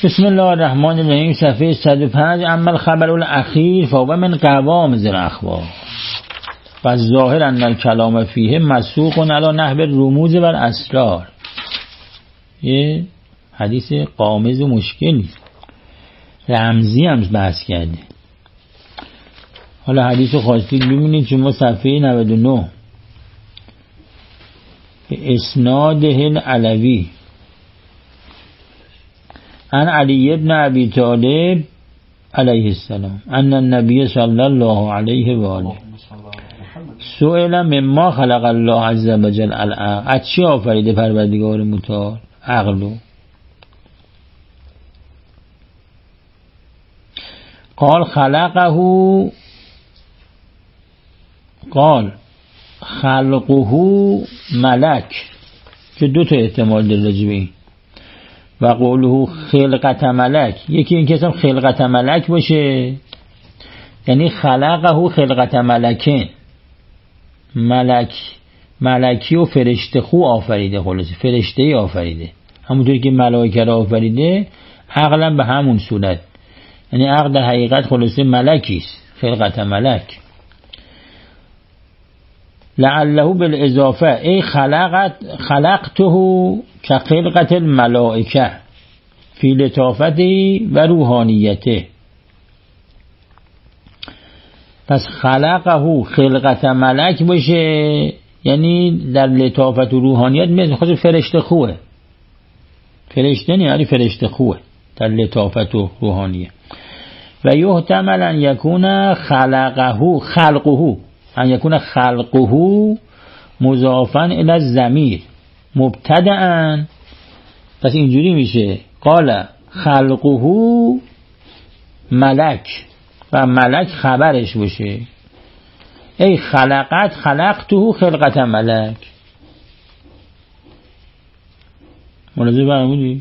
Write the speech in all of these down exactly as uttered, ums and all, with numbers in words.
بسم الله الرحمن الرحیم. صفحه صد و پنج. اما الخبر الاخیر فهو من قوامض الاخبار و ظاهر ان الکلام فیه مسوق علی نحو رموز و اسرار. یه حدیث قامز و مشکلی رمزی هم بحث کرده. حالا حدیث خاصی ببینید شما صفحه نود و نه به اسناده العلوی عن علی ابن ابی طالب علیه السلام ان النبی صلی الله علیه و آله سئل مما خلق الله عز وجل العقل. از چی آفریده پروردگار متعال عقلو؟ قال خلقه قال خلقه ملک، که دو تا احتمال داره راجع به این. و قوله خلقت ملک، یکی این که اسم خلقت ملک باشه یعنی خلقه خلقت ملکین، ملک ملکی و فرشته خو آفریده، خلاصه فرشته ای آفریده. همونطوری که ملائکه را آفریده عقلا به همون صورت، یعنی عقل در حقیقت خلاصه ملکی است، خلقت ملک. لعله بالاضافه ای خلقت خلقته كخلقت الملائکه فی لطافته و روحانیته. پس خلقه خلقت ملک باشه یعنی در لطافت و روحانیت مثل خود فرشته خوه، فرشته نه ولی فرشته خوه در لطافت و روحانیت. و یحتمل ان یکون خلقه خلقه ان یکون خلقه مضافا الی الضمیر مبتدأ. پس اینجوری میشه قال خلقه ملک و ملک خبرش باشه ای خلقت خلقته خلقت ملک. ملاحظه فرمودی؟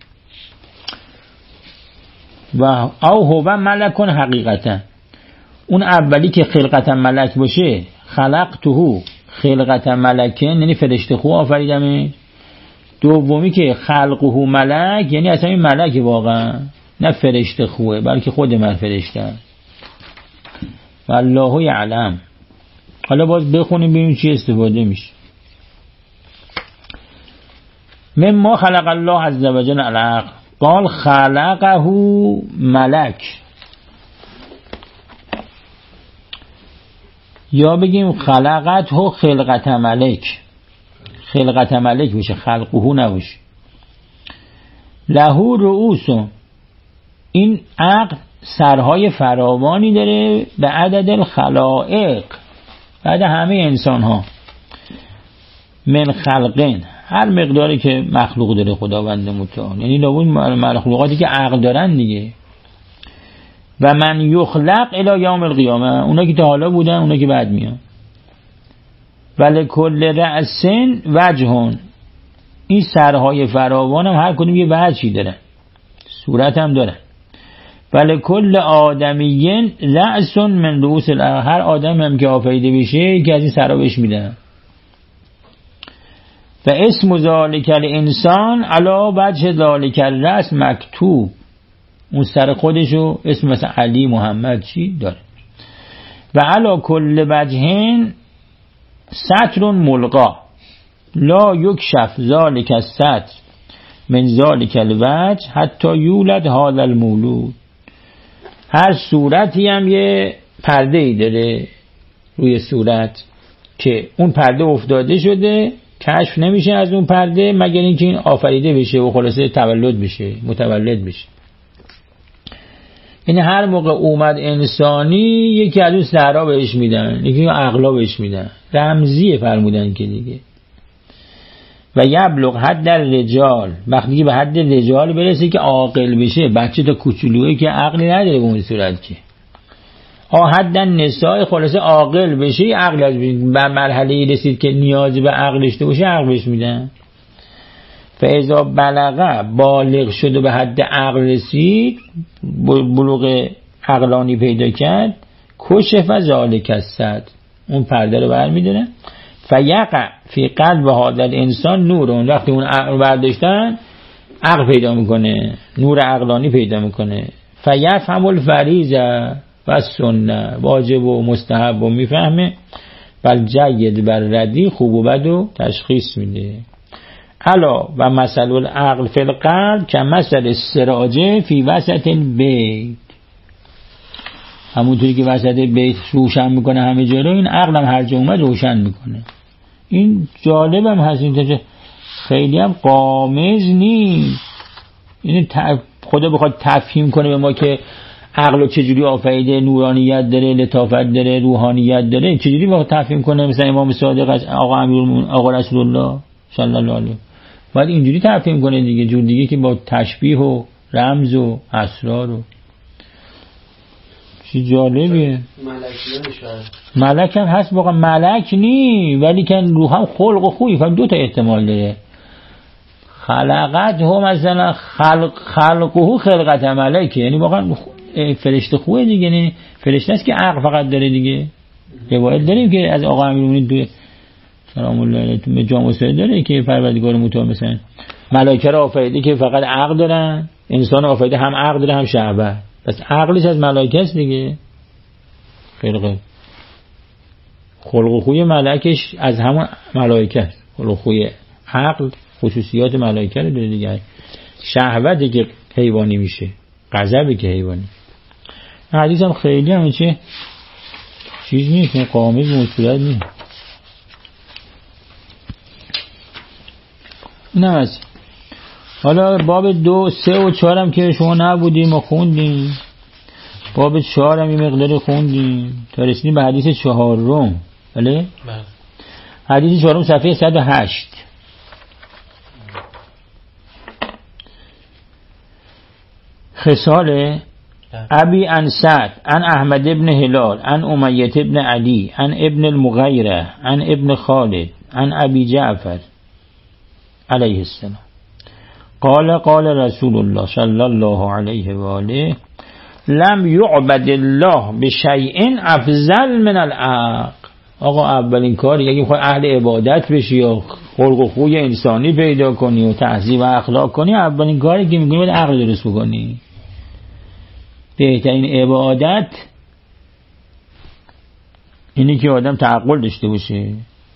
و او هو ملکون حقیقتا، اون اولی که خلقت ملک باشه خلقته خلقت ملکن یعنی فرشته خو آفریدمه. دومی که خلقه ملک یعنی اصلا این ملک واقعا نه فرشته خوه بلکه خود من فرشته. والله یعلم. حالا باز بخونیم ببینیم چی استفاده میشه. مما خلق الله عز وجل العقل قال خلقه ملک، یا بگیم خلقت هو خلقت ملک، خلقت ملک بشه خلقه نباشه. لهو رؤوس، این عقل سرهای فراوانی داره به عدد الخلائق، بعد همه انسان ها. من خلقین، هر مقداری که مخلوق داره خداوند متعال، یعنی لابد مخلوقاتی که عقل دارن دیگه. و من یخلق الی یوم القیامه، اونا که تا حالا بودن اونا که بعد میان. ولکل رأسن وجهون، این سرهای فراوان هم هر کدوم یه وجهی دارن، صورت هم دارن. ولکل آدمیین رأس من رؤوس الارض، هر آدم هم که آفریده بشه که از این سرها بهش میدن. و اسم ذالک الانسان علی وجه ذالک الرأس مکتوب، اون سر خودشو اسم مثلا علی محمد چی داره. و علی کل وجهین ستر ملقا لا یکشف ذالک الستر من ذالک الوجه حتی یولد هذا المولود، هر صورتی هم یه پرده ای داره روی صورت که اون پرده افتاده شده، کشف نمیشه از اون پرده مگر اینکه این آفریده بشه و خلاصه تولد بشه، متولد بشه. یعنی هر موقع اومد انسانی یکی از اون سرها بهش میدن، یکی عقلا بهش میدن، رمزیه فرمودن که دیگه. و یبلغ حد در رجال، وقتی که به حد رجال برسه که عاقل بشه، بچه تا کوچولویی که عقلی نداره به اون صورت که آ حد نساء خلاصه عاقل بشه، عقل از به مرحله رسید که نیازی به عقل داشته باشه عقل بهش میدن. فاذا بلغه، بالغ شد و به حد عقل رسید، بلوغ عقلانی پیدا کرد، کشف ذالک الستر، اون پرده رو برمی‌دارن. فیقع فی قلب هذا الانسان نور، وقتی اون عقل برداشتن عقل پیدا میکنه، نور عقلانی پیدا میکنه. فیفهم الفریضه و سنه، واجب و مستحب و میفهمه، بل جید بر ردی، خوب و بد و تشخیص میده. الا و مثل العقل فی القلب که مثل السراج فی وسط البیت، همونطوری که وسط بیت روشن میکنه همه جا رو، این عقل هم هر جا اومد روشن میکنه. این جالب هم هست، این خیلی هم قامز نیست. این خدا بخواد تفهیم کنه به ما که عقل چجوری آفریده، نورانیت داره، لطافت داره، روحانیت داره، چجوری بخواد تفهیم کنه مثلا امام صادق، آقا امیرالمومنین، آقا رسول الله صلی الله علیه، باید اینجوری تفهیم کنه دیگه، جور دیگه که با تشبیه و رمز و اسرار و چی جالبیه. ملک هم هست، واقعا ملک نی، ولی که روح هم خلق و خوی، فهم دو تا احتمال داره. خلقت هم مثلا خلق خلقه خلقت ملکه، یعنی واقعا فرشته خوبه دیگه، نه فرشته است که عقل فقط داره دیگه. روایت داریم که از آقا امیرالمومنین دو سلام الله علیه جامع سر داره که پروردگار متعال مثلا ملائکه را آفریده که فقط عقل دارن، انسان آفریده هم عقل داره هم شهوت، پس عقلش از ملائکه است دیگه. خلق خلق و خوی ملکش از همون ملائکه است، خلق و خوی عقل خصوصیات ملائکه رو داره دیگه. شهوتی که حیوانی میشه، غضبی که حیوانی. حدیث هم خیلی هم چه چیز نیست، قامز مصورت نیست. این هم هست. حالا باب دو سه و چهار هم که شما نبودیم و خوندیم، باب چهار هم یه مقداری خوندیم تا رسیدیم به حدیث چهارم. بله؟ حدیث چهارم صفحه صد و هشت. خصال ابی عن سعد عن احمد ابن هلال عن امیة ابن علی عن ابن المغیره عن ابن خالد عن ابی جعفر علیه السلام قال قال رسول الله صلی الله علیه و آله لم یعبد الله بشیء افضل من العقل. آقا اولین کاری اگه میخوای اهل عبادت بشی یا خلق و خوی انسانی پیدا کنی و تهذیب و اخلاق کنی، اولین کاری که میکنی باید عقل درست بکنی. بهترین عبادت اینه که آدم تعقل داشته باشه.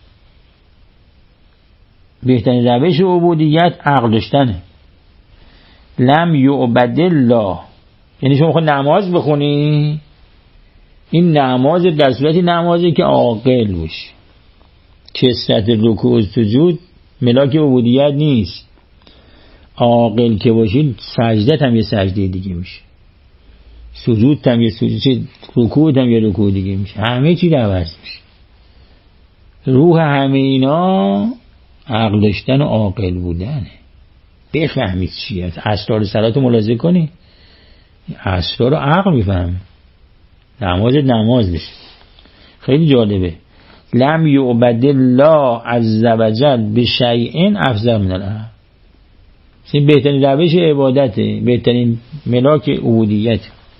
بهترین روش عبودیت عقل داشتنه. لم یعبد الله، یعنی شما خود نماز بخونی، این نماز در صورتی نمازی که عاقل باشی. کثرت رکوع و سجود ملاک عبودیت نیست. عاقل که باشی سجدت هم یه سجده دیگه میشه، سجود هم یه سجود، رکوع هم یه رکوع دیگه میشه، همه چی عوض میشه. روح همه اینا عقل داشتن و عاقل بودنه. بفهمید چیه. اسرار صلات رو ملاحظه کنی، اسرار رو عقل میفهمه. نماز نماز بشه. خیلی جالبه. لم یعبد الله عز وجل بشیء افضل من العقل. این بهترین روش عبادته، بهترین ملاک عبودیت.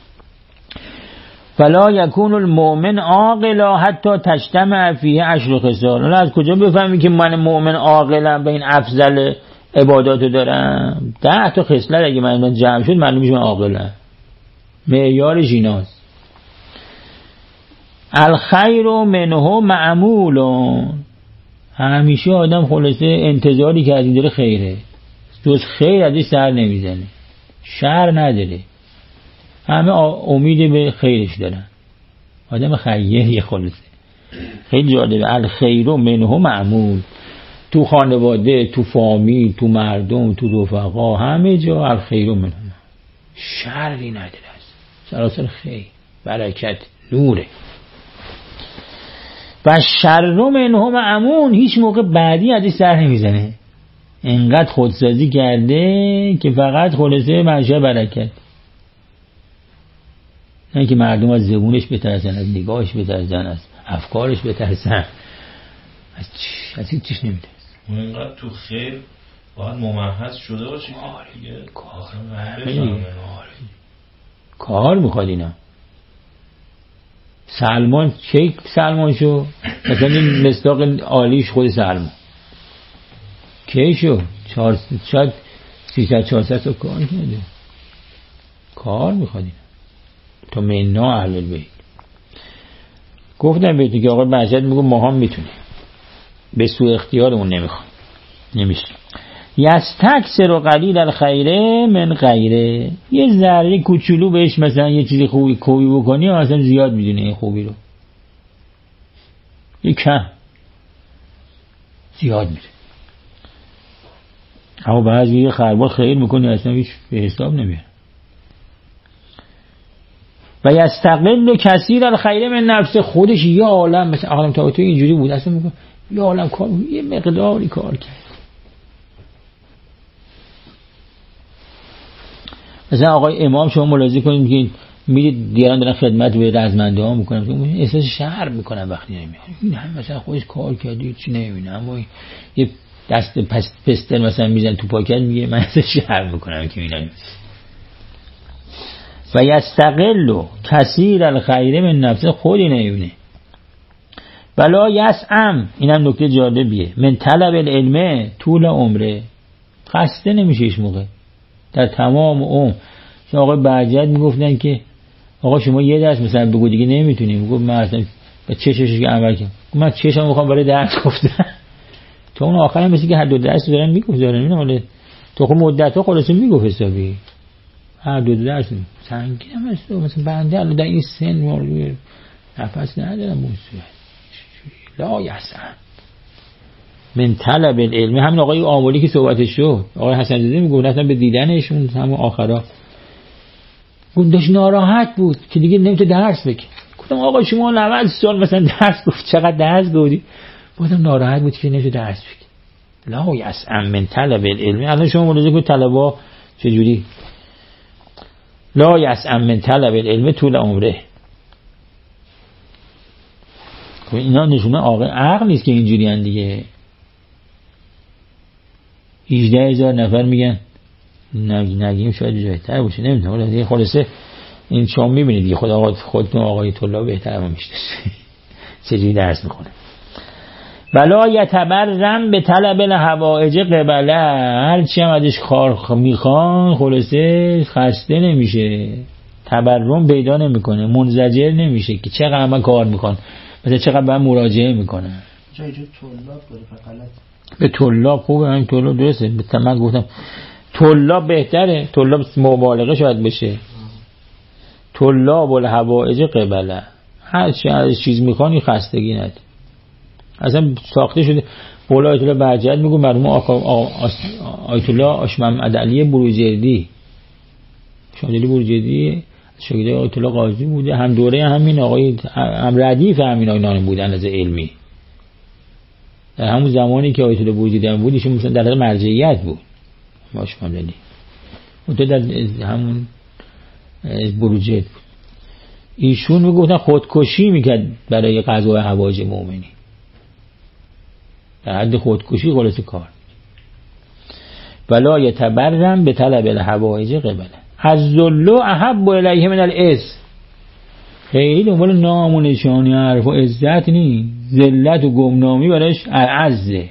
فلا یکون المؤمن عاقلا حتی تجتمع فیه عشر خصال. حالا از کجا بفهمی که من مؤمن عاقلم، به این افضل عباداتو دارم؟ ده تا خصلت اگه من جمع شد معلوم میشه من عاقلم. معیار جیناست. الخیر منه معمول. همیشه آدم خلاصه انتظاری که از این داره خیره، جز خیر ازش سر نمیزنه، شر نداره، همه امید به خیرش دارن. آدم خیریه خلاصه. خیلی جالبه. الخیر منه معمول. تو خانواده، تو فامیل، تو مردم، تو رفقا، همه جا الخیر منه، شری نداره، سراسر خیر، برکت، نوره. و شر منه معمول. هیچ موقع بعدی ازش سر نمیزنه. انقدر خودسازی کرده که فقط خلاصه منشأ برکت. نه که مردم از زبونش بترسن، از نگاهش بترسن، از افکارش بترسن، از چیش از هیچ چیش نمیترسن. انقدر تو خیر باید ممحص شده باشی. آره. دیگه کار آره. کار میخواد اینا. سلمان چه سلمان شو؟ مثلا این مصداق عالیش خود سلمان کی شو؟ چهار شاید سیصد چهارصد تا کار کرده، کار میخواد اینا تا مننا اهل البیت. گفتم بهتون که آقای بهجت میگه ما هم میتونیم به سوء اختیارمون نمیخوام نمیشه. یستکثر و قلیل الخیره من غیره، یه ذره کوچولو بهش مثلا یه چیزی خوبی خوبی بکنی و مثلا زیاد میدونه این خوبی رو، یه کم زیاد میده. اما بعضی یه خربال خیر میکنی اصلا هیچ به حساب نمیاره. و یستقل کثیر الخیر من نفس، خودش یه عالم مثلا عالم تا تو اینجوری بود اصلا میگه یه عالم کار، یه مقداری کار کرد. مثلا آقای امام شما ملاحظه کنید که میرید دیگران دارن خدمت به رزمنده ها میکنن، احساس شرم میکنن وقتی نمیاد. این هم مثلا خودش کار کرده چی نمیبینه، اما یه دست پستر مثلا میزن تو پاکت میگه من احساس شرم میکنم که اینا نیست. و یستقل کثیر الخیر من نفسه، خودی نمیبینه. بلا یسعم، اینم نکته جالبیه، من طلب العلم طول عمره، خسته نمیشه هیچ موقع در تمام عمر. آقای بهجت میگفتن که آقا شما یه درس مثلا بگو دیگه نمیتونی. میگفت من اصلا به چشش که عمل کنم، من چشم میخوام برای درس گفتن. تو اون آخر هم مثل که هر دو درس دارن میگفتن، اینا ولی تو خود مدت ها خلاصه میگفت حسابی هر دو درس سنگین هم است. مثلا بنده الان در این سن موضوع نفس ندارم موضوع لا یسعم من طلب العلم. همین آقای آمولی که صحبتش شد، آقای حسن زاده میگفت اصلا به دیدنشون همون آخرا اون داشت ناراحت بود که دیگه نمیتونه درس بگه. گفتم آقا شما نود سال مثلا درس گفت، چقدر درس گفتی؟ بودم ناراحت بود که نمیتونه درس بگه. لا یسعم من طلب العلم. الان شما ملاحظه کنید طلبا چجوری لا یسعم من طلب العلم طول عمره. اینا نشونه عقل عقل نیست که اینجوری ان دیگه. هجده هزار نفر میگن نگیم شاید بهتر باشه، نمیدونم. ولی خلاصه این شما میبینید دیگه، خود آقا خودتون آقای طلاب بهتر هم میشناسید چجوری درس میخونه. بلا یتبرم به طلب الحوائج قبله، هر چی هم ازش کار میخوان خلاصه خسته نمیشه، تبرم پیدا نمیکنه، منزجر نمیشه که چقدر من کار میخوان، مثلا چقدر من مراجعه میکنن. جای جای طلاب گفت غلط. به طلاب خوبه، همین طلاب درسته. به من گفتم طلاب بهتره، طلاب مبالغه شاید بشه. طلاب الحوائج قبله، هر چی از چیز میخوانی خستگی نده. اصلا ساخته شده. قول آیت الله بهجت میگه مرحوم آقا آیت الله آش محمد علی بروجردی، شاگرد بروجردی شاگرد آیت الله قاضی بوده، هم دوره همین آقای هم ردیف همین آقای بودن از علمی. در همون زمانی که آیت الله بروجردی هم بود ایشون مثلا در مرجعیت بود آش محمد علی، اون تو در همون بروجرد بود. ایشون میگفتن خودکشی میکرد برای قضای حوائج مؤمنین، در حد خودکشی خلاص کار. ولا یتبرم به طلب الحوائج قبله. الذل احب الیه من العز، خیلی دنبال نام و نشانی حرف و عزت نی، ذلت و گمنامی براش اعزه.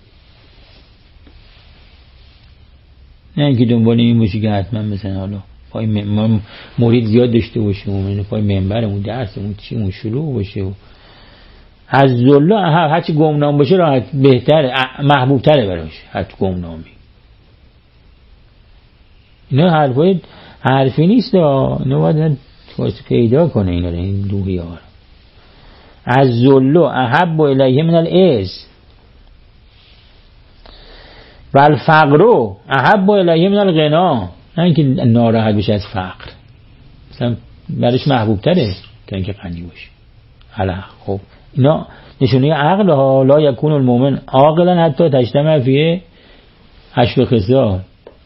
نه اینکه دنبال این باشی که حتما مثلا حالا پای م... مرید زیاد داشته باشیم و پای منبرمون درسمون چیمون شروع باشه و از ذل هرچی گمنام باشه راحت بهتره، محبوب تره براش هرچی گمنامی. اینا حرفای حرفی نیست، اینا باید پیدا کنه اینا رو، این دوهی ها. از ذل احب الیه من العز و الفقر احب الیه من الغنا. نه اینکه ناراحت بشه از فقر، مثلا براش محبوب تره تا اینکه غنی باشه. حالا خب اینا نشونه عقل ها. لا یکون المؤمن عاقلا حتی تجتمع فیه عشر خصال.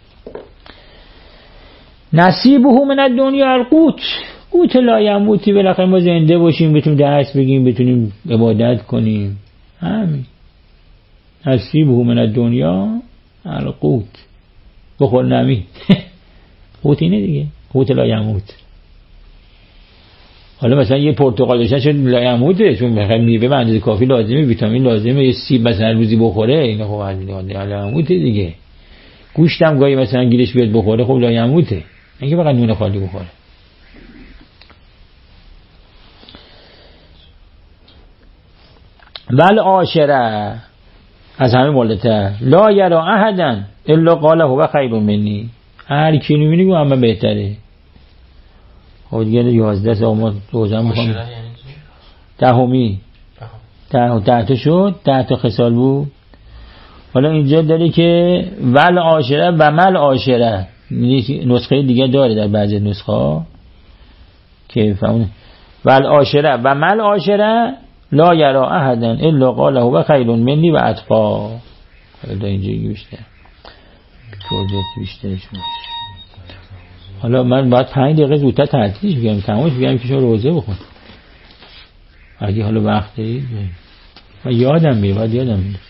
نصیبه من الدنیا القوت، قوت لا یموتی، بالاخره ما زنده باشیم بتونیم درس بگیم بتونیم عبادت کنیم، همین. نصیبه من الدنیا القوت، بخور نمی قوت اینه دیگه، قوت لا یموت. حالا مثلا یه پرتقال داشتن چون لا یموته، چون بخیر میوه به اندازه کافی لازمه، ویتامین لازمه، یه سیب مثلا روزی بخوره، اینا خب لا یموته دیگه. گوشتم گاهی مثلا گیرش بیاد بخوره خب لایموته، اینکه فقط نون خالی بخوره. ول عاشره از همه بالاتر لا یرا احدا الا قال هو خیر منی، هر کی میبینی گو همه بهتره. خب دیگه یازده سه ما روزم میخوام دهمی ده ده تا شد، ده تا خصال بود. حالا اینجا داره که ول عاشره و مل عاشره، نسخه دیگه داره در بعضی نسخه ها که فهمونه ول عاشره و مل عاشره لا یرا احدا الا قال هو خیر منی و اتقا. حالا اینجا بیشتر توضیحات بیشترش میشه. حالا من باید پنج دقیقه زودتر تعطیلش بگم تمامش بگم که شما روزه بخون اگه حالا وقت دارید. من یادم میاد یادم میاد